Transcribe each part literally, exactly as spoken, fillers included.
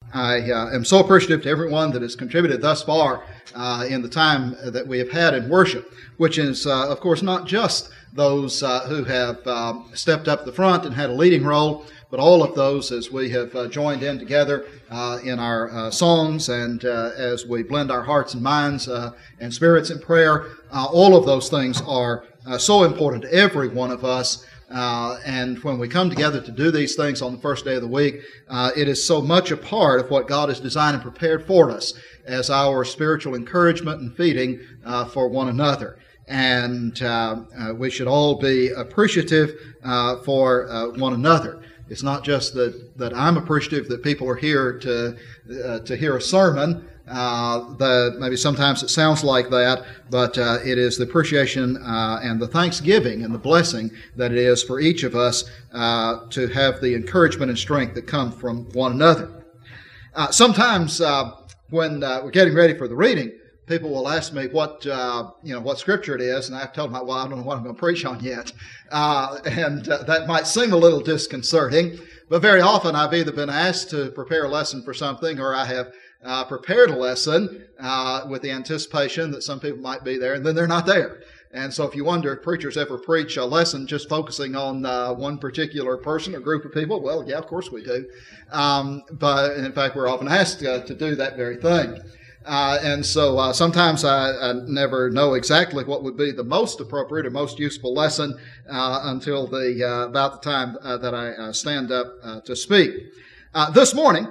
I uh, am so appreciative to everyone that has contributed thus far uh, in the time that we have had in worship, which is, uh, of course, not just those uh, who have uh, stepped up the front and had a leading role, but all of those as we have uh, joined in together uh, in our uh, songs and uh, as we blend our hearts and minds uh, and spirits in prayer. Uh, all of those things are uh, so important to every one of us. Uh, and when we come together to do these things on the first day of the week, uh, it is so much a part of what God has designed and prepared for us as our spiritual encouragement and feeding uh, for one another. And uh, uh, we should all be appreciative uh, for uh, one another. It's not just that, that I'm appreciative that people are here to uh, to hear a sermon. Uh, the, maybe sometimes it sounds like that, but uh, it is the appreciation uh, and the thanksgiving and the blessing that it is for each of us uh, to have the encouragement and strength that come from one another. Uh, sometimes uh, when uh, we're getting ready for the reading, people will ask me what uh, you know what scripture it is, and I tell them, well, I don't know what I'm going to preach on yet, uh, and uh, that might seem a little disconcerting. But very often I've either been asked to prepare a lesson for something, or I have uh, prepared a lesson uh, with the anticipation that some people might be there, and then they're not there. And so if you wonder if preachers ever preach a lesson just focusing on uh, one particular person or group of people, well, yeah, of course we do. Um, but in fact, we're often asked uh, to do that very thing. Uh, and so uh, sometimes I, I never know exactly what would be the most appropriate or most useful lesson uh, until the uh, about the time uh, that I uh, stand up uh, to speak. Uh, this morning,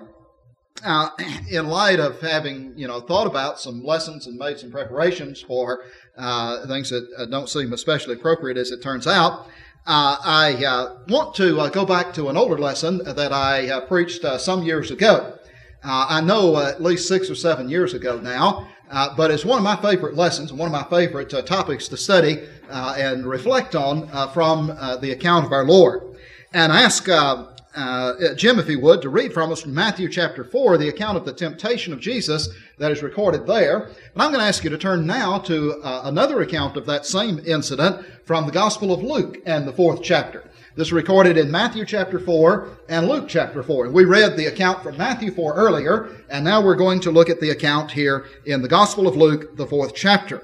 uh, in light of having you know thought about some lessons and made some preparations for uh, things that uh, don't seem especially appropriate as it turns out, uh, I uh, want to uh, go back to an older lesson that I uh, preached uh, some years ago. Uh, I know uh, at least six or seven years ago now, uh, but it's one of my favorite lessons and one of my favorite uh, topics to study uh, and reflect on uh, from uh, the account of our Lord. And I ask uh, uh, Jim, if he would, to read from us from Matthew chapter four, the account of the temptation of Jesus that is recorded there. And I'm going to ask you to turn now to uh, another account of that same incident from the Gospel of Luke and the fourth chapter. This is recorded in Matthew chapter four and Luke chapter four. And we read the account from Matthew four earlier, and now we're going to look at the account here in the Gospel of Luke, the fourth chapter.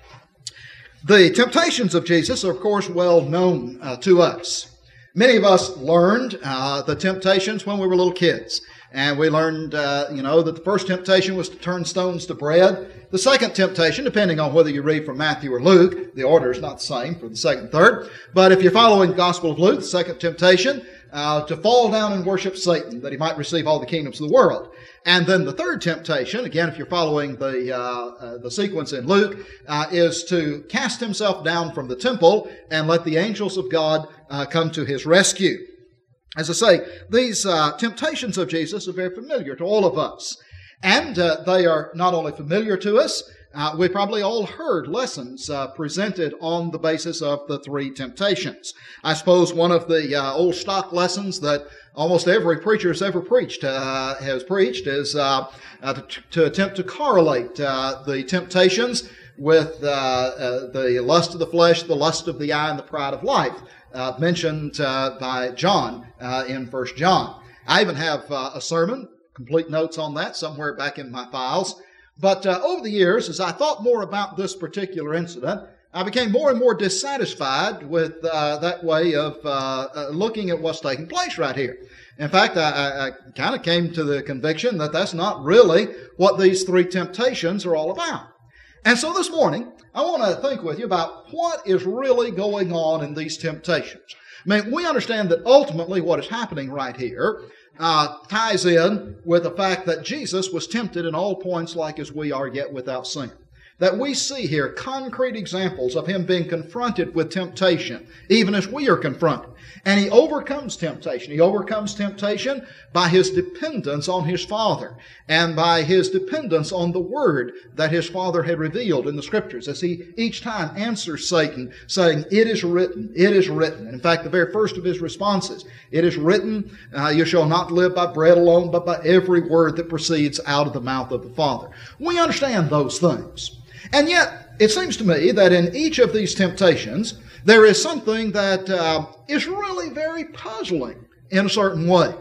The temptations of Jesus are, of course, well known uh, to us. Many of us learned uh, the temptations when we were little kids. And we learned, uh, you know, that the first temptation was to turn stones to bread. The second temptation, depending on whether you read from Matthew or Luke, the order is not the same for the second and third. But if you're following the Gospel of Luke, the second temptation, uh, to fall down and worship Satan, that he might receive all the kingdoms of the world. And then the third temptation, again, if you're following the uh, uh, the sequence in Luke, uh, is to cast himself down from the temple and let the angels of God uh, come to his rescue. As I say, these uh, temptations of Jesus are very familiar to all of us. And uh, they are not only familiar to us, uh, we probably all heard lessons uh, presented on the basis of the three temptations. I suppose one of the uh, old stock lessons that almost every preacher has ever preached uh, has preached is uh, uh, to, to attempt to correlate uh, the temptations with uh, uh, the lust of the flesh, the lust of the eye, and the pride of life. Uh, mentioned uh, by John uh, in First John. I even have uh, a sermon, complete notes on that, somewhere back in my files. But uh, over the years, as I thought more about this particular incident, I became more and more dissatisfied with uh, that way of uh, uh, looking at what's taking place right here. In fact, I, I, I kind of came to the conviction that that's not really what these three temptations are all about. And so this morning, I want to think with you about what is really going on in these temptations. I mean, we understand that ultimately what is happening right here uh, ties in with the fact that Jesus was tempted in all points like as we are, yet without sin. That we see here concrete examples of him being confronted with temptation, even as we are confronted. And he overcomes temptation. He overcomes temptation by his dependence on his Father and by his dependence on the Word that his Father had revealed in the Scriptures, as he each time answers Satan, saying, "It is written, it is written." And in fact, the very first of his responses, "It is written, uh, you shall not live by bread alone, but by every word that proceeds out of the mouth of the Father." We understand those things. And yet, it seems to me that in each of these temptations, there is something that uh, is really very puzzling in a certain way.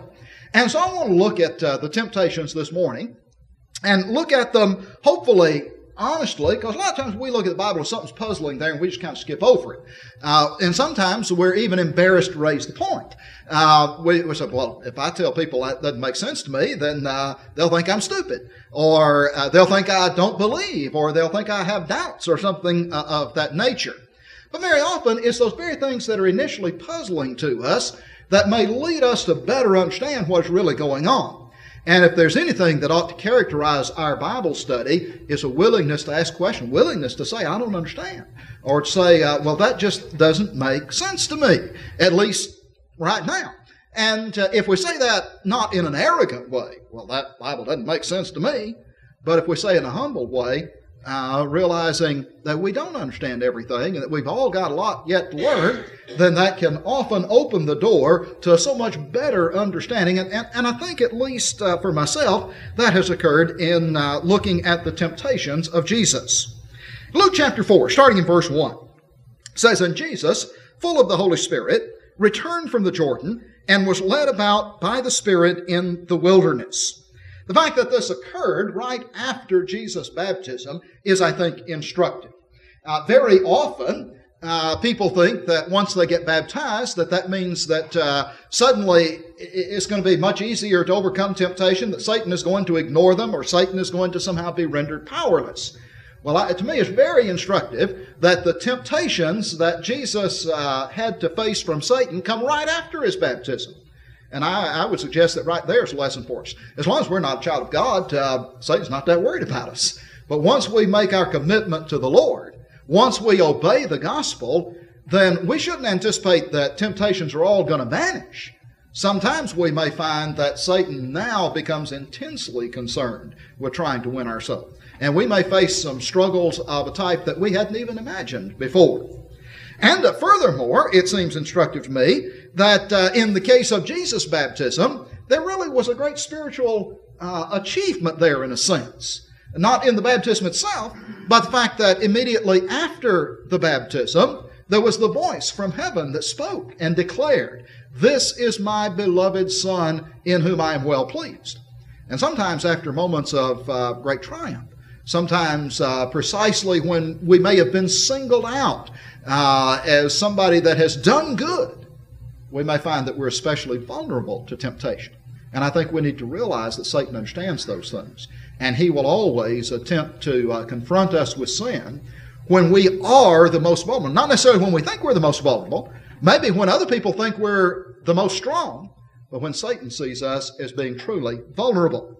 And so I want to look at uh, the temptations this morning and look at them hopefully honestly, because a lot of times we look at the Bible and something's puzzling there and we just kind of skip over it. Uh, and sometimes we're even embarrassed to raise the point. Uh, we, we say, well, if I tell people that doesn't make sense to me, then uh, they'll think I'm stupid, or uh, they'll think I don't believe, or they'll think I have doubts or something uh, of that nature. But very often it's those very things that are initially puzzling to us that may lead us to better understand what's really going on. And if there's anything that ought to characterize our Bible study, it's a willingness to ask questions, willingness to say, I don't understand. Or to say, uh, well, that just doesn't make sense to me, at least right now. And uh, if we say that not in an arrogant way, well, that Bible doesn't make sense to me, but if we say it in a humble way, uh, realizing that we don't understand everything and that we've all got a lot yet to learn, then that can often open the door to a so much better understanding. And, and, and I think, at least uh, for myself, that has occurred in uh, looking at the temptations of Jesus. Luke chapter four, starting in verse one, says, And Jesus, full of the Holy Spirit, returned from the Jordan and was led about by the Spirit in the wilderness. The fact that this occurred right after Jesus' baptism is, I think, instructive. Uh, very often, uh, people think that once they get baptized, that that means that uh, suddenly it's going to be much easier to overcome temptation, that Satan is going to ignore them, or Satan is going to somehow be rendered powerless. Well, I, to me, it's very instructive that the temptations that Jesus uh, had to face from Satan come right after his baptism. And I, I would suggest that right there is a lesson for us. As long as we're not a child of God, uh, Satan's not that worried about us. But once we make our commitment to the Lord, once we obey the gospel, then we shouldn't anticipate that temptations are all going to vanish. Sometimes we may find that Satan now becomes intensely concerned with trying to win our soul. And we may face some struggles of a type that we hadn't even imagined before. And uh, furthermore, it seems instructive to me that uh, in the case of Jesus' baptism, there really was a great spiritual uh, achievement there in a sense. Not in the baptism itself, but the fact that immediately after the baptism, there was the voice from heaven that spoke and declared, This is my beloved Son in whom I am well pleased. And sometimes after moments of uh, great triumph, sometimes uh, precisely when we may have been singled out uh, as somebody that has done good, we may find that we're especially vulnerable to temptation. And I think we need to realize that Satan understands those things. And he will always attempt to uh, confront us with sin when we are the most vulnerable. Not necessarily when we think we're the most vulnerable, maybe when other people think we're the most strong, but when Satan sees us as being truly vulnerable.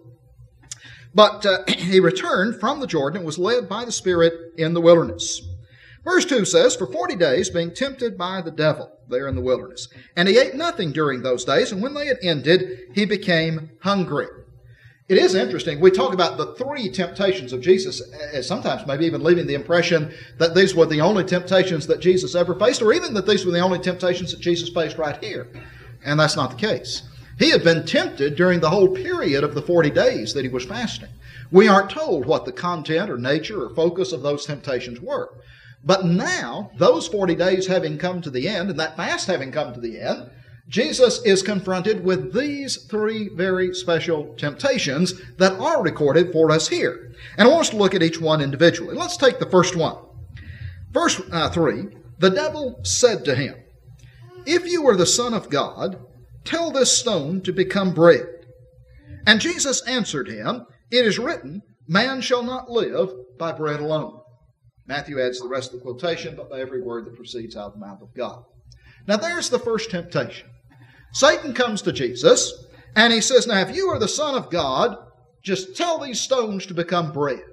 But uh, he returned from the Jordan and was led by the Spirit in the wilderness. Verse two says, For forty days being tempted by the devil there in the wilderness. And he ate nothing during those days, and when they had ended, he became hungry. It is interesting. We talk about the three temptations of Jesus, as sometimes maybe even leaving the impression that these were the only temptations that Jesus ever faced, or even that these were the only temptations that Jesus faced right here. And that's not the case. He had been tempted during the whole period of the forty days that he was fasting. We aren't told what the content or nature or focus of those temptations were. But now, those forty days having come to the end, and that fast having come to the end, Jesus is confronted with these three very special temptations that are recorded for us here. And I want us to look at each one individually. Let's take the first one. Verse uh, three, The devil said to him, If you are the Son of God, tell this stone to become bread. And Jesus answered him, It is written, Man shall not live by bread alone. Matthew adds the rest of the quotation, but by every word that proceeds out of the mouth of God. Now there's the first temptation. Satan comes to Jesus, and he says, Now if you are the Son of God, just tell these stones to become bread.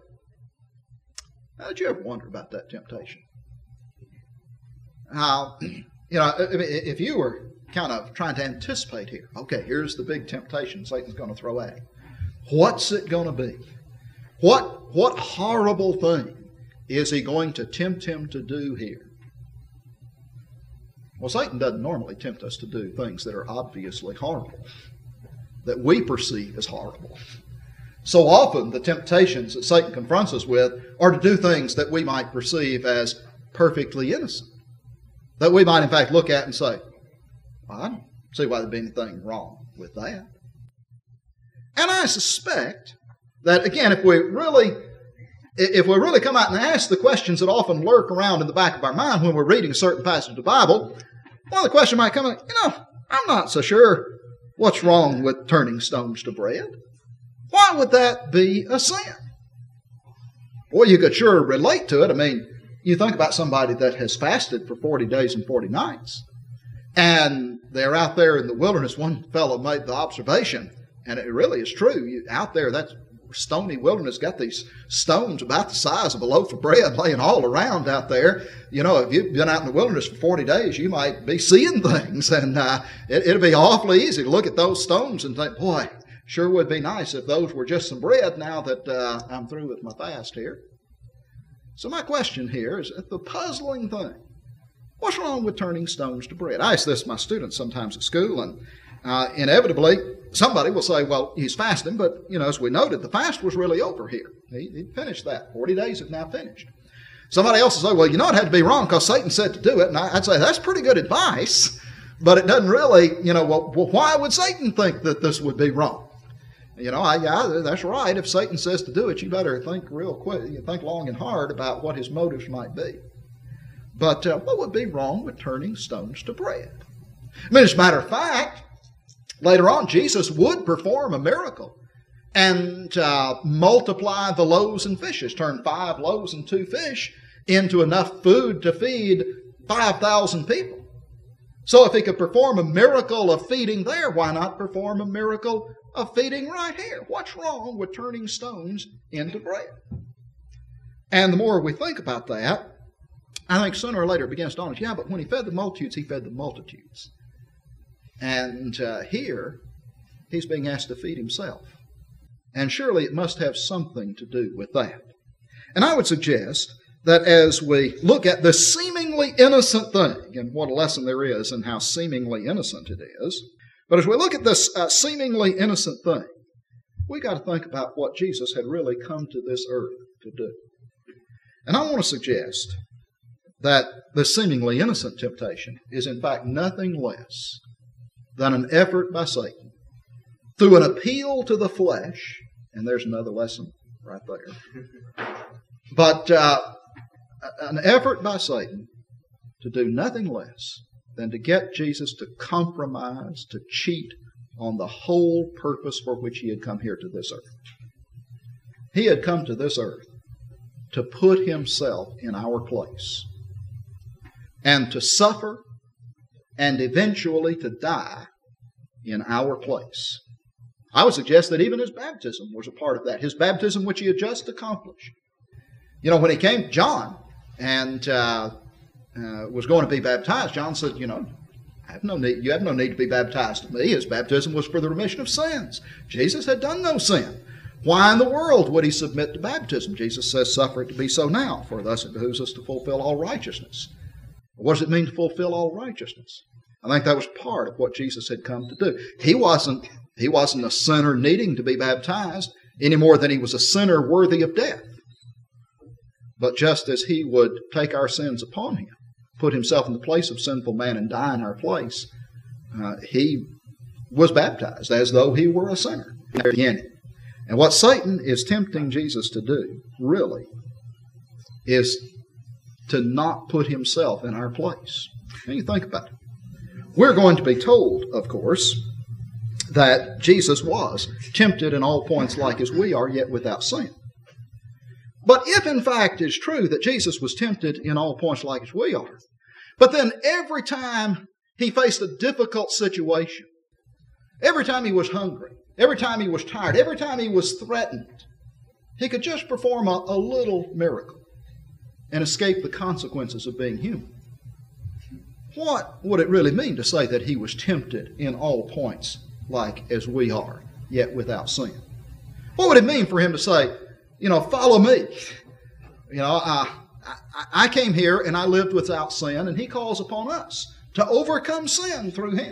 Now, did you ever wonder about that temptation? Now, you know, if you were kind of trying to anticipate here, okay, here's the big temptation Satan's going to throw at him. What's it going to be? What, what horrible thing is he going to tempt him to do here? Well, Satan doesn't normally tempt us to do things that are obviously horrible, that we perceive as horrible. So often the temptations that Satan confronts us with are to do things that we might perceive as perfectly innocent, that we might in fact look at and say, well, I don't see why there'd be anything wrong with that. And I suspect that, again, if we really, if we really come out and ask the questions that often lurk around in the back of our mind when we're reading a certain passage of the Bible, well, the question might come, you know, I'm not so sure what's wrong with turning stones to bread. Why would that be a sin? Well, you could sure relate to it. I mean, you think about somebody that has fasted for forty days and forty nights, and they're out there in the wilderness. One fellow made the observation, and it really is true. You, out there, that stony wilderness got these stones about the size of a loaf of bread laying all around out there. You know, if you've been out in the wilderness for forty days, you might be seeing things, and uh, it, it'd be awfully easy to look at those stones and think, boy, sure would be nice if those were just some bread now that uh, I'm through with my fast here. So my question here is the puzzling thing. What's wrong with turning stones to bread? I ask this to my students sometimes at school, and uh, inevitably somebody will say, well, he's fasting, but, you know, as we noted, the fast was really over here. He, he finished that. forty days have now finished. Somebody else will say, well, you know, it had to be wrong because Satan said to do it. And I, I'd say that's pretty good advice, but it doesn't really, you know, well, well, why would Satan think that this would be wrong? You know, I, yeah, that's right. If Satan says to do it, you better think real quick, you think long and hard about what his motives might be. But uh, what would be wrong with turning stones to bread? I mean, as a matter of fact, later on, Jesus would perform a miracle and uh, multiply the loaves and fishes, turn five loaves and two fish into enough food to feed five thousand people. So if he could perform a miracle of feeding there, why not perform a miracle of feeding right here? What's wrong with turning stones into bread? And the more we think about that, I think sooner or later it begins to dawn us, yeah, but when he fed the multitudes, he fed the multitudes. And uh, here, he's being asked to feed himself. And surely it must have something to do with that. And I would suggest that as we look at the seemingly innocent thing, and what a lesson there is in how seemingly innocent it is, but as we look at this uh, seemingly innocent thing, we've got to think about what Jesus had really come to this earth to do. And I want to suggest that the seemingly innocent temptation is in fact nothing less than an effort by Satan through an appeal to the flesh, and there's another lesson right there, but uh, an effort by Satan to do nothing less than to get Jesus to compromise, to cheat on the whole purpose for which he had come here to this earth. He had come to this earth to put himself in our place and to suffer and eventually to die in our place. I would suggest that even his baptism was a part of that. His baptism which he had just accomplished. You know, when he came to John and uh, uh, was going to be baptized, John said, you know, I have no need, you have no need to be baptized of me. His baptism was for the remission of sins. Jesus had done no sin. Why in the world would he submit to baptism? Jesus says, suffer it to be so now, for thus it behooves us to fulfill all righteousness. What does it mean to fulfill all righteousness? I think that was part of what Jesus had come to do. He wasn't, he wasn't a sinner needing to be baptized any more than he was a sinner worthy of death. But just as he would take our sins upon him, put himself in the place of sinful man and die in our place, uh, he was baptized as though he were a sinner in the beginning. And what Satan is tempting Jesus to do, really, is to not put himself in our place. Now you think about it. We're going to be told, of course, that Jesus was tempted in all points like as we are, yet without sin. But if in fact it's true that Jesus was tempted in all points like as we are, but then every time he faced a difficult situation, every time he was hungry, every time he was tired, every time he was threatened, he could just perform a, a little miracle and escape the consequences of being human. What would it really mean to say that he was tempted in all points like as we are, yet without sin? What would it mean for him to say, you know, follow me? You know, uh, I, I came here and I lived without sin, and he calls upon us to overcome sin through him.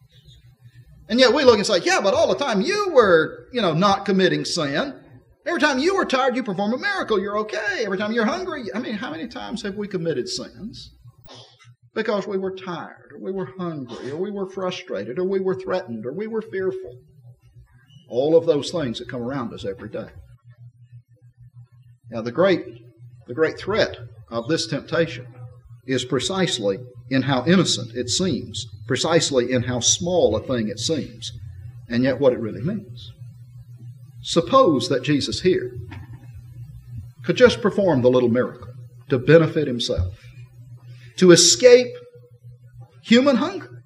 And yet we look and say, yeah, but all the time you were, you know, not committing sin. Every time you were tired, you perform a miracle. You're okay. Every time you're hungry. I mean, how many times have we committed sins because we were tired, or we were hungry, or we were frustrated, or we were threatened, or we were fearful? all of those things that come around us every day. Now, the great, the great threat of this temptation is precisely in how innocent it seems, precisely in how small a thing it seems, and yet what it really means. Suppose that Jesus here could just perform the little miracle to benefit himself, to escape human hunger.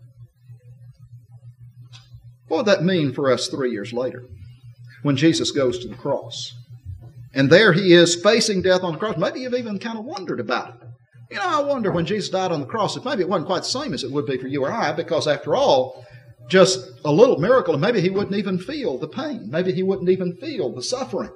What would that mean for us three years later when Jesus goes to the cross? And there he is facing death on the cross. Maybe you've even kind of wondered about it. You know, I wonder when Jesus died on the cross, if maybe it wasn't quite the same as it would be for you or I, because after all, just a little miracle, and maybe he wouldn't even feel the pain. Maybe he wouldn't even feel the suffering.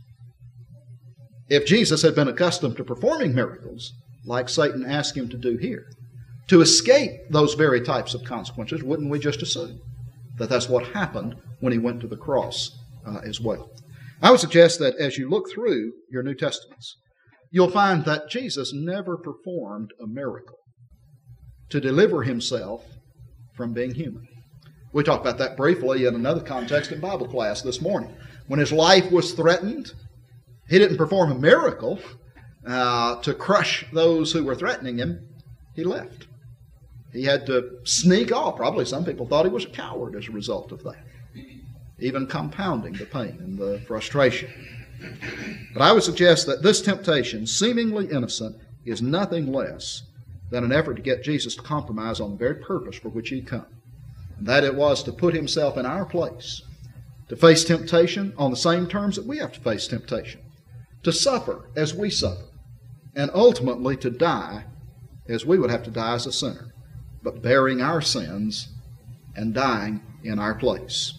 If Jesus had been accustomed to performing miracles, like Satan asked him to do here, to escape those very types of consequences, wouldn't we just assume that that's what happened when he went to the cross uh, as well? I would suggest that as you look through your New Testaments, you'll find that Jesus never performed a miracle to deliver himself from being human. We talked about that briefly in another context in Bible class this morning. When his life was threatened, he didn't perform a miracle uh, to crush those who were threatening him. He left. He had to sneak off. Probably some people thought he was a coward as a result of that, even compounding the pain and the frustration. But I would suggest that this temptation, seemingly innocent, is nothing less than an effort to get Jesus to compromise on the very purpose for which he'd come. And that it was to put himself in our place, to face temptation on the same terms that we have to face temptation, to suffer as we suffer, and ultimately to die as we would have to die as a sinner, but bearing our sins and dying in our place.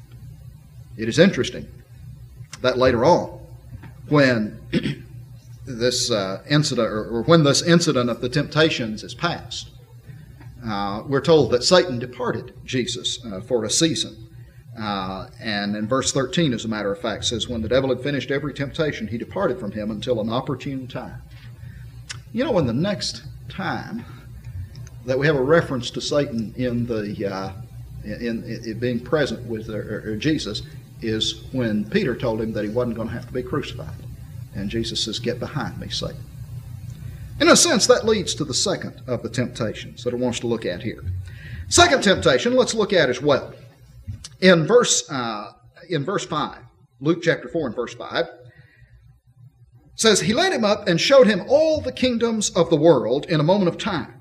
It is interesting that later on, when this uh, incident, or, or when this incident of the temptations is past, uh, we're told that Satan departed Jesus uh, for a season. Uh, and in verse thirteen, as a matter of fact, says, when the devil had finished every temptation, he departed from him until an opportune time. You know, when the next time that we have a reference to Satan in the uh, in, in, in being present with or, or Jesus is when Peter told him that he wasn't going to have to be crucified. And Jesus says, get behind me, Satan. In a sense, that leads to the second of the temptations that I want us to look at here. Second temptation, let's look at as well. In verse, uh, in verse five, Luke chapter four and verse five, says, he led him up and showed him all the kingdoms of the world in a moment of time.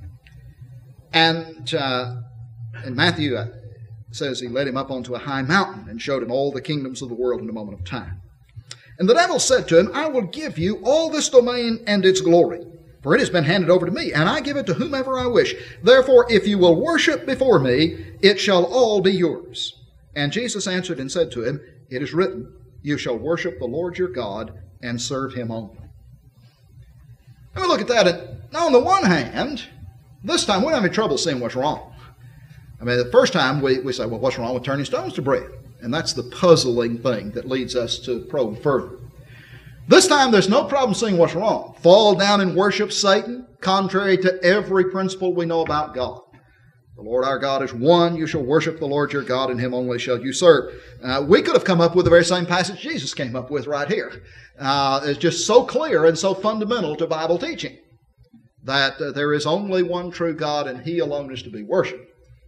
And uh, in Matthew, uh, says he led him up onto a high mountain and showed him all the kingdoms of the world in a moment of time. And the devil said to him, I will give you all this domain and its glory, for it has been handed over to me, and I give it to whomever I wish. Therefore, if you will worship before me, it shall all be yours. And Jesus answered and said to him, it is written, you shall worship the Lord your God and serve him only. Let me look at that. Now, on the one hand, this time we don't have any trouble seeing what's wrong. I mean, the first time we, we say, well, what's wrong with turning stones to bread? And that's the puzzling thing that leads us to probe further. This time there's no problem seeing what's wrong. Fall down and worship Satan, contrary to every principle we know about God. The Lord our God is one. You shall worship the Lord your God, and him only shall you serve. Uh, we could have come up with the very same passage Jesus came up with right here. Uh, it's just so clear and so fundamental to Bible teaching that uh, there is only one true God, and he alone is to be worshiped.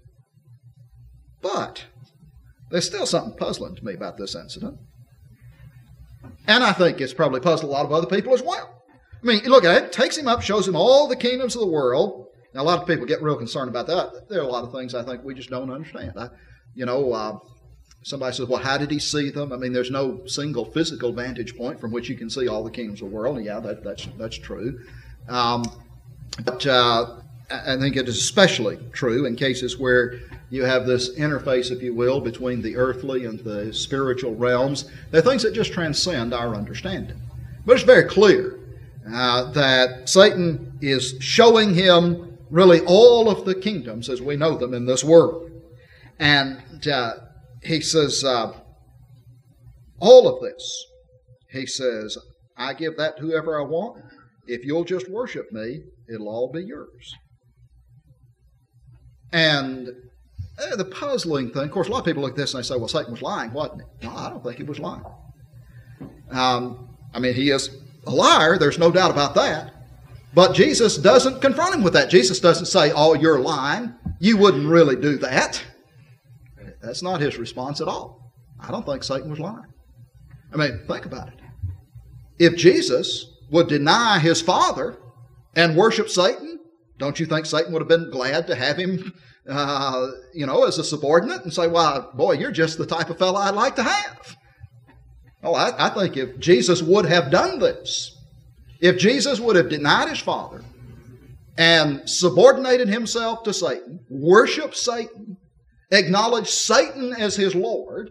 But there's still something puzzling to me about this incident. And I think it's probably puzzled a lot of other people as well. I mean, look at it. Takes him up, shows him all the kingdoms of the world. Now, a lot of people get real concerned about that. There are a lot of things I think we just don't understand. I, you know, uh, somebody says, well, how did he see them? I mean, there's no single physical vantage point from which you can see all the kingdoms of the world. Yeah, that, that's, that's true. Um, but uh, I think it is especially true in cases where you have this interface, if you will, between the earthly and the spiritual realms. They're things that just transcend our understanding. But it's very clear uh, that Satan is showing him really all of the kingdoms as we know them in this world. And uh, he says, uh, all of this, he says, I give that to whoever I want. If you'll just worship me, it'll all be yours. And Uh, the puzzling thing, of course, a lot of people look at this and they say, well, Satan was lying, wasn't he? No, I don't think he was lying. Um, I mean, he is a liar, there's no doubt about that. But Jesus doesn't confront him with that. Jesus doesn't say, oh, you're lying. You wouldn't really do that. That's not his response at all. I don't think Satan was lying. I mean, think about it. If Jesus would deny his Father and worship Satan, don't you think Satan would have been glad to have him, uh, you know, as a subordinate and say, well, boy, you're just the type of fellow I'd like to have. Oh, I, I think if Jesus would have done this, if Jesus would have denied his Father and subordinated himself to Satan, worshiped Satan, acknowledged Satan as his Lord,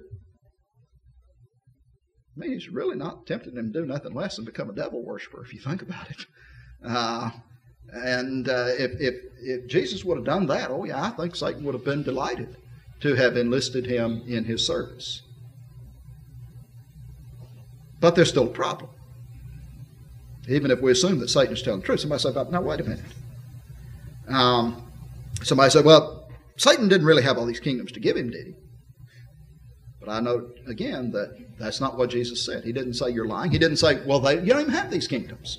I mean, he's really not tempting him to do nothing less than become a devil worshiper, if you think about it. Uh, and uh, if, if, if Jesus would have done that, oh yeah, I think Satan would have been delighted to have enlisted him in his service. But there's still a problem. Even if we assume that Satan is telling the truth, somebody said, now wait a minute. Um, somebody said, well, Satan didn't really have all these kingdoms to give him, did he? But I note again that that's not what Jesus said. He didn't say you're lying. He didn't say, well, they, you don't even have these kingdoms.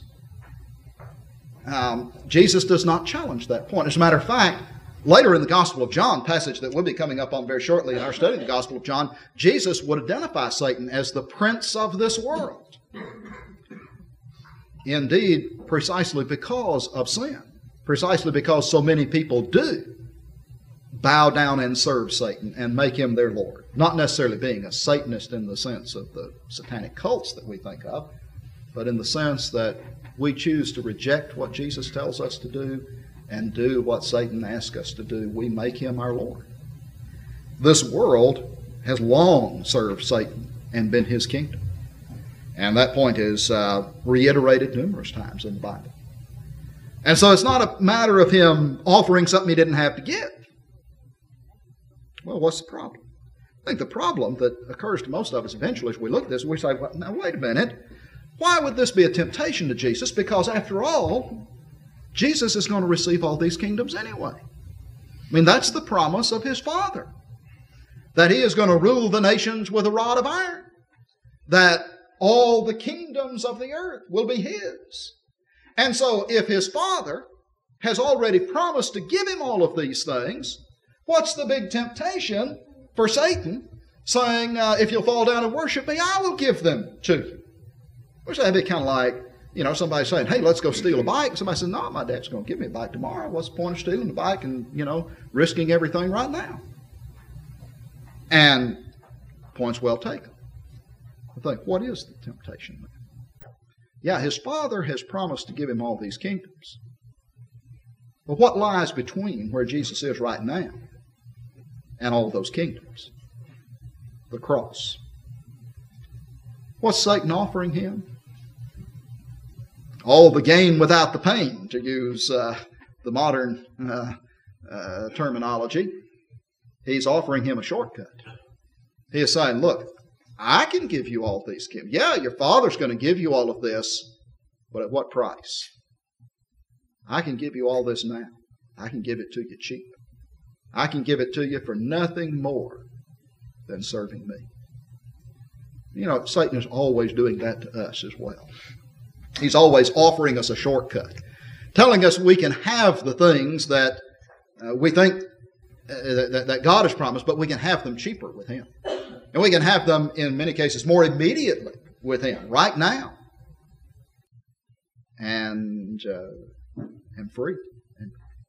Um, Jesus does not challenge that point. As a matter of fact, later in the Gospel of John, passage that we'll be coming up on very shortly in our study of the Gospel of John, Jesus would identify Satan as the prince of this world. Indeed, precisely because of sin, precisely because so many people do bow down and serve Satan and make him their Lord. Not necessarily being a Satanist in the sense of the satanic cults that we think of, but in the sense that we choose to reject what Jesus tells us to do and do what Satan asks us to do. We make him our Lord. This world has long served Satan and been his kingdom. And that point is uh, reiterated numerous times in the Bible. And so it's not a matter of him offering something he didn't have to give. Well, what's the problem? I think the problem that occurs to most of us eventually as we look at this, we say, well, now wait a minute. Why would this be a temptation to Jesus? Because after all, Jesus is going to receive all these kingdoms anyway. I mean, that's the promise of his Father. That he is going to rule the nations with a rod of iron. That all the kingdoms of the earth will be his. And so if his Father has already promised to give him all of these things, what's the big temptation for Satan saying, uh, if you'll fall down and worship me, I will give them to you? Which that'd be kind of like, you know, somebody saying, hey, let's go steal a bike. Somebody says, no, my dad's going to give me a bike tomorrow. What's the point of stealing the bike and, you know, risking everything right now? And point's well taken. I think, what is the temptation then? Yeah, his Father has promised to give him all these kingdoms. But what lies between where Jesus is right now and all those kingdoms? The cross. What's Satan offering him? All the gain without the pain, to use uh, the modern uh, uh, terminology. He's offering him a shortcut. He is saying, look, I can give you all these kingdoms. Yeah, your Father's going to give you all of this, but at what price? I can give you all this now. I can give it to you cheap. I can give it to you for nothing more than serving me. You know, Satan is always doing that to us as well. He's always offering us a shortcut, telling us we can have the things that uh, we think uh, that, that God has promised, but we can have them cheaper with him. And we can have them, in many cases, more immediately with him, right now. And, uh, and free. And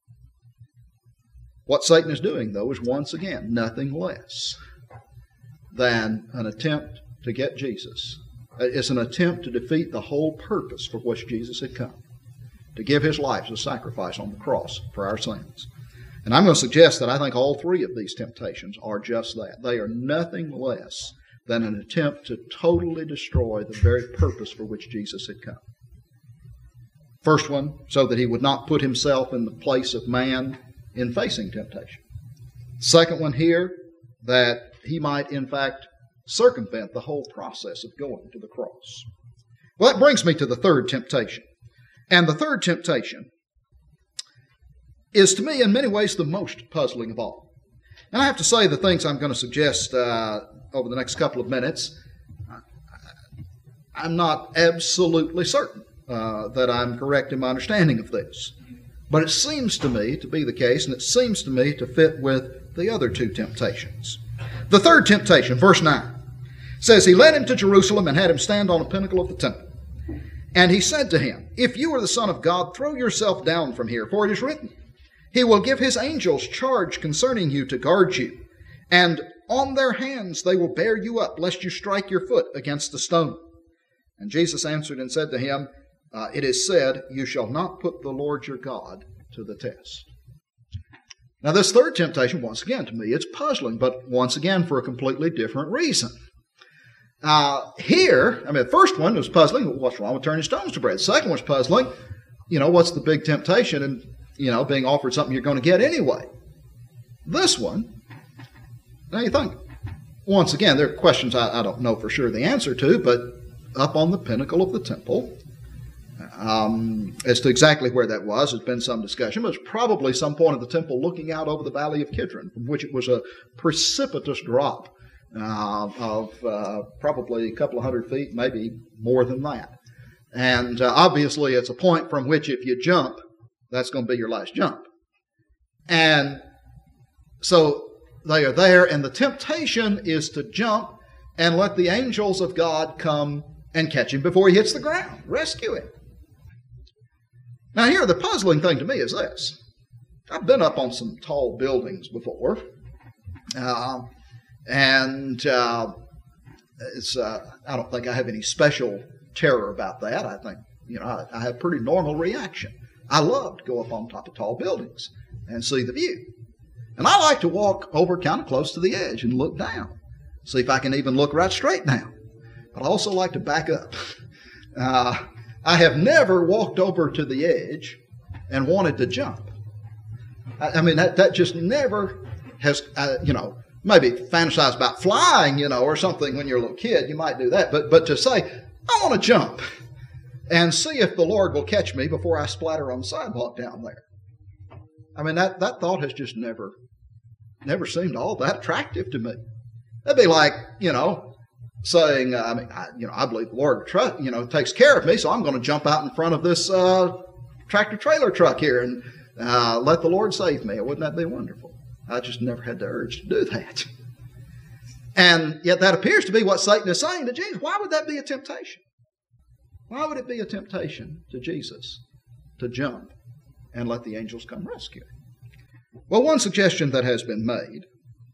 what Satan is doing, though, is once again nothing less than an attempt to get Jesus. It's an attempt to defeat the whole purpose for which Jesus had come, to give his life as a sacrifice on the cross for our sins. And I'm going to suggest that I think all three of these temptations are just that. They are nothing less than an attempt to totally destroy the very purpose for which Jesus had come. First one, so that he would not put himself in the place of man in facing temptation. Second one here, that he might in fact circumvent the whole process of going to the cross. Well, that brings me to the third temptation. And the third temptation is to me in many ways the most puzzling of all. And I have to say the things I'm going to suggest uh, over the next couple of minutes, I'm not absolutely certain uh, that I'm correct in my understanding of this. But it seems to me to be the case, and it seems to me to fit with the other two temptations. The third temptation, verse nine, says, He led him to Jerusalem and had him stand on a pinnacle of the temple. And he said to him, If you are the Son of God, throw yourself down from here, for it is written, He will give His angels charge concerning you to guard you, and on their hands they will bear you up, lest you strike your foot against the stone. And Jesus answered and said to him, uh, It is said, You shall not put the Lord your God to the test. Now this third temptation, once again, to me, it's puzzling, but once again for a completely different reason. Uh, here, I mean, the first one was puzzling. What's wrong with turning stones to bread? The second one's puzzling. You know, what's the big temptation in, you know, being offered something you're going to get anyway? This one, now you think, once again, there are questions I, I don't know for sure the answer to, but up on the pinnacle of the temple, um, as to exactly where that was, there's been some discussion, but it's probably some point of the temple looking out over the valley of Kidron, from which it was a precipitous drop. Uh, of uh, probably a couple of hundred feet, maybe more than that. And uh, obviously it's a point from which if you jump, that's going to be your last jump. And so they are there, and the temptation is to jump and let the angels of God come and catch him before he hits the ground, rescue him. Now here, the puzzling thing to me is this. I've been up on some tall buildings before. Uh, And uh, it's, uh, I don't think I have any special terror about that. I think, you know, I, I have pretty normal reaction. I love to go up on top of tall buildings and see the view. And I like to walk over kind of close to the edge and look down, see if I can even look right straight down. But I also like to back up. Uh, I have never walked over to the edge and wanted to jump. I, I mean, that, that just never has, uh, you know, maybe fantasize about flying, you know, or something when you're a little kid. You might do that. But but to say, I want to jump and see if the Lord will catch me before I splatter on the sidewalk down there. I mean, that, that thought has just never, never seemed all that attractive to me. That'd be like, you know, saying, uh, I mean, I, you know, I believe the Lord, tr- you know, takes care of me, so I'm going to jump out in front of this uh, tractor-trailer truck here and uh, let the Lord save me. Wouldn't that be wonderful? I just never had the urge to do that. And yet that appears to be what Satan is saying to Jesus. Why would that be a temptation? Why would it be a temptation to Jesus to jump and let the angels come rescue him? Well, one suggestion that has been made,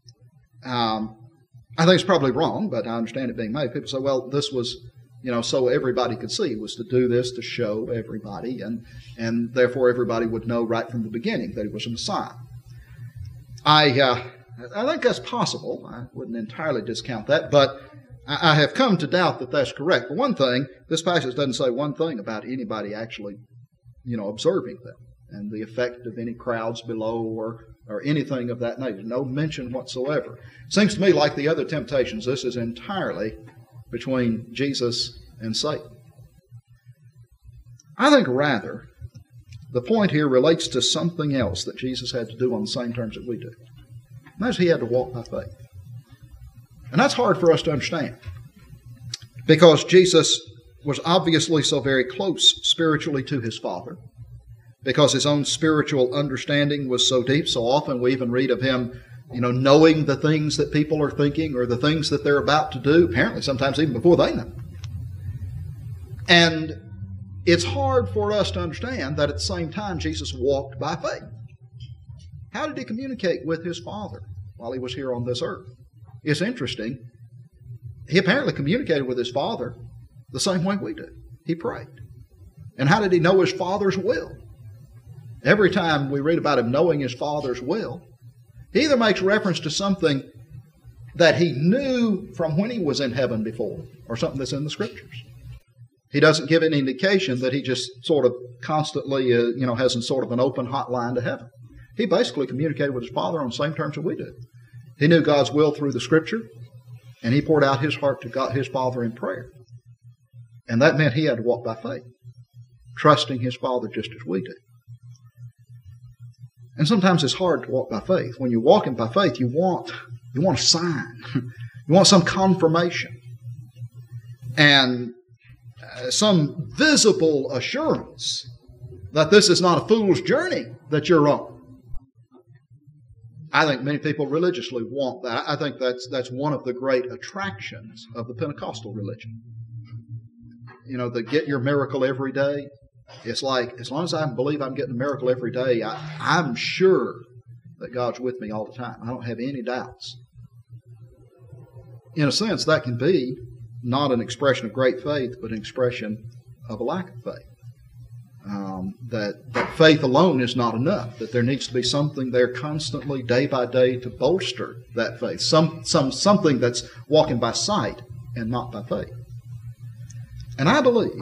um, I think it's probably wrong, but I understand it being made. People say, well, this was, you know, so everybody could see, was to do this to show everybody, and, and therefore everybody would know right from the beginning that he was a Messiah. I uh, I think that's possible. I wouldn't entirely discount that, but I, I have come to doubt that that's correct. For one thing, this passage doesn't say one thing about anybody actually, you know, observing them and the effect of any crowds below or, or anything of that nature. No mention whatsoever. Seems to me like the other temptations, this is entirely between Jesus and Satan. I think rather the point here relates to something else that Jesus had to do on the same terms that we do. And that's he had to walk by faith. And that's hard for us to understand because Jesus was obviously so very close spiritually to his Father, because his own spiritual understanding was so deep. So often we even read of him, you know, knowing the things that people are thinking or the things that they're about to do, apparently sometimes even before they know. And it's hard for us to understand that at the same time Jesus walked by faith. How did he communicate with his Father while he was here on this earth? It's interesting. He apparently communicated with his Father the same way we do. He prayed. And how did he know his Father's will? Every time we read about him knowing his Father's will, he either makes reference to something that he knew from when he was in heaven before, or something that's in the Scriptures. He doesn't give any indication that he just sort of constantly, uh, you know, has sort of an open hotline to heaven. He basically communicated with his Father on the same terms that we do. He knew God's will through the Scripture, and he poured out his heart to God, his Father in prayer. And that meant he had to walk by faith, trusting his Father just as we do. And sometimes it's hard to walk by faith. When you're walking by faith, you want, you want a sign. You want some confirmation. And uh, some visible assurance that this is not a fool's journey that you're on. I think many people religiously want that. I think that's that's one of the great attractions of the Pentecostal religion. You know, the get your miracle every day. It's like, as long as I believe I'm getting a miracle every day, I, I'm sure that God's with me all the time. I don't have any doubts. In a sense, that can be not an expression of great faith, but an expression of a lack of faith. Um, that, that faith alone is not enough, that there needs to be something there constantly, day by day, to bolster that faith. Some, some, something that's walking by sight and not by faith. And I believe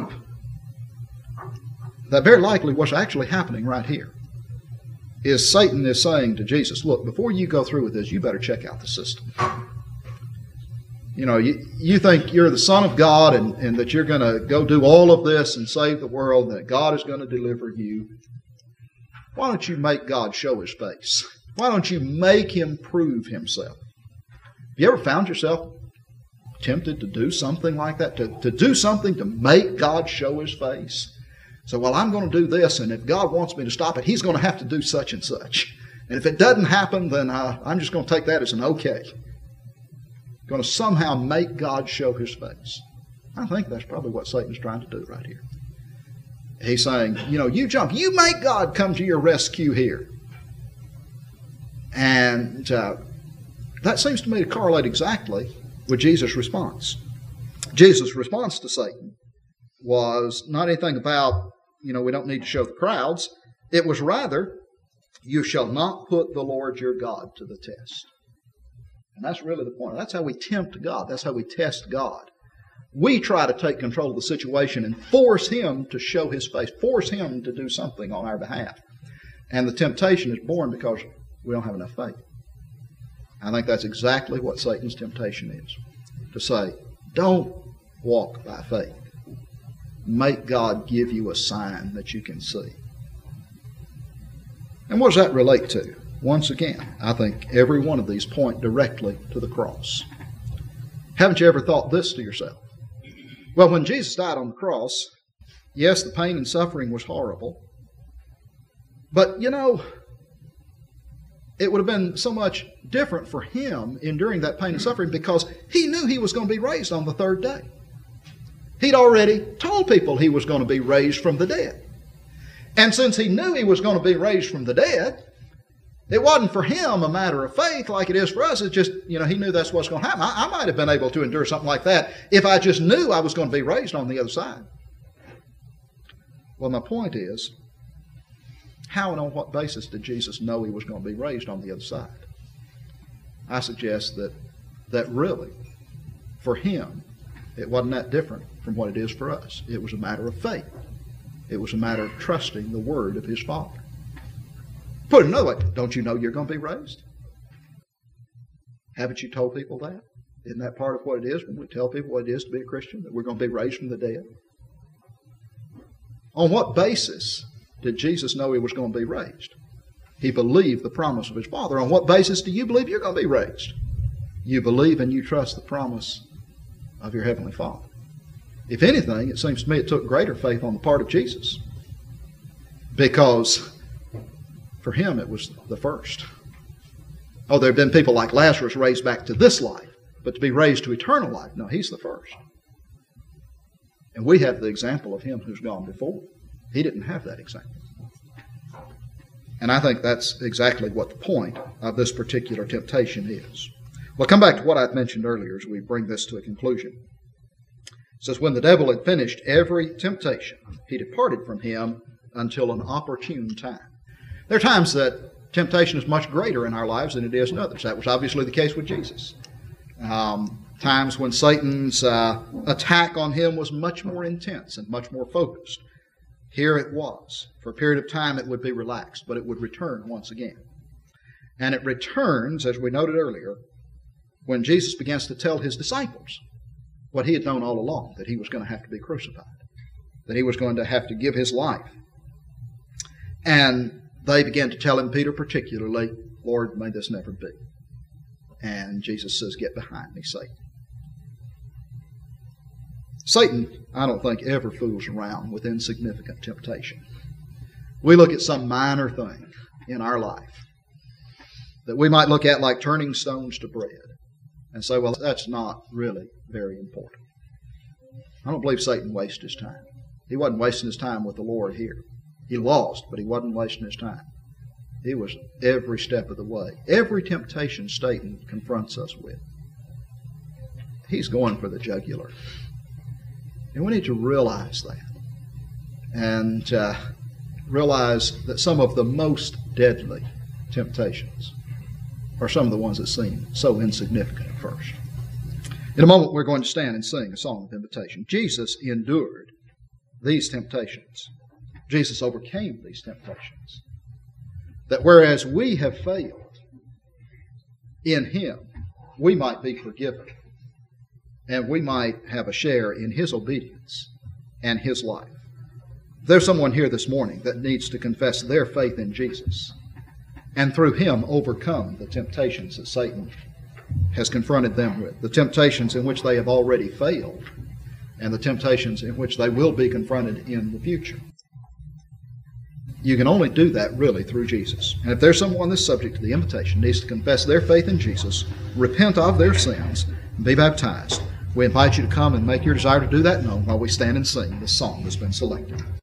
that very likely what's actually happening right here is Satan is saying to Jesus, look, before you go through with this, you better check out the system. You know, you, you think you're the Son of God and, and that you're going to go do all of this and save the world, and that God is going to deliver you. Why don't you make God show His face? Why don't you make Him prove Himself? Have you ever found yourself tempted to do something like that? To, to do something to make God show His face? So, well, I'm going to do this, and if God wants me to stop it, He's going to have to do such and such. And if it doesn't happen, then uh, I'm just going to take that as an okay. Going to somehow make God show His face. I think that's probably what Satan's trying to do right here. He's saying, you know, you jump, you make God come to your rescue here. And uh, that seems to me to correlate exactly with Jesus' response. Jesus' response to Satan was not anything about, you know, we don't need to show the crowds. It was rather, you shall not put the Lord your God to the test. And that's really the point. That's how we tempt God. That's how we test God. We try to take control of the situation and force Him to show His face, force Him to do something on our behalf. And the temptation is born because we don't have enough faith. I think that's exactly what Satan's temptation is. To say, don't walk by faith. Make God give you a sign that you can see. And what does that relate to? Once again, I think every one of these point directly to the cross. Haven't you ever thought this to yourself? Well, when Jesus died on the cross, yes, the pain and suffering was horrible. But, you know, it would have been so much different for Him enduring that pain and suffering because He knew He was going to be raised on the third day. He'd already told people He was going to be raised from the dead. And since He knew He was going to be raised from the dead, it wasn't for Him a matter of faith like it is for us. It's just, you know, He knew that's what's going to happen. I, I might have been able to endure something like that if I just knew I was going to be raised on the other side. Well, my point is, how and on what basis did Jesus know He was going to be raised on the other side? I suggest that, that really, for Him, it wasn't that different from what it is for us. It was a matter of faith. It was a matter of trusting the Word of His Father. Put it another way, don't you know you're going to be raised? Haven't you told people that? Isn't that part of what it is when we tell people what it is to be a Christian, that we're going to be raised from the dead? On what basis did Jesus know He was going to be raised? He believed the promise of His Father. On what basis do you believe you're going to be raised? You believe and you trust the promise of your Heavenly Father. If anything, it seems to me it took greater faith on the part of Jesus, because for Him it was the first. Oh, there have been people like Lazarus raised back to this life, but to be raised to eternal life, no, He's the first. And we have the example of Him who's gone before. He didn't have that example. And I think that's exactly what the point of this particular temptation is. We'll come back to what I've mentioned earlier as we bring this to a conclusion. It says, when the devil had finished every temptation, he departed from him until an opportune time. There are times that temptation is much greater in our lives than it is in others. That was obviously the case with Jesus. Um, times when Satan's uh, attack on him was much more intense and much more focused. Here it was. For a period of time it would be relaxed, but it would return once again. And it returns, as we noted earlier, when Jesus begins to tell His disciples what He had known all along, that He was going to have to be crucified, that He was going to have to give His life. And they began to tell him, Peter particularly, Lord, may this never be. And Jesus says, get behind me, Satan. Satan, I don't think, ever fools around with insignificant temptation. We look at some minor thing in our life that we might look at like turning stones to bread and say, well, that's not really very important. I don't believe Satan wasted his time. He wasn't wasting his time with the Lord here. He lost, but he wasn't wasting his time. He was every step of the way. Every temptation Satan confronts us with, he's going for the jugular. And we need to realize that. And uh, realize that some of the most deadly temptations are some of the ones that seem so insignificant at first. In a moment, we're going to stand and sing a song of invitation. Jesus endured these temptations. Jesus overcame these temptations. That whereas we have failed, in Him we might be forgiven, and we might have a share in His obedience and His life. There's someone here this morning that needs to confess their faith in Jesus, and through Him overcome the temptations that Satan has confronted them with, the temptations in which they have already failed, and the temptations in which they will be confronted in the future. You can only do that really through Jesus. And if there's someone that's subject to the invitation, needs to confess their faith in Jesus, repent of their sins, and be baptized, we invite you to come and make your desire to do that known while we stand and sing this song that's been selected.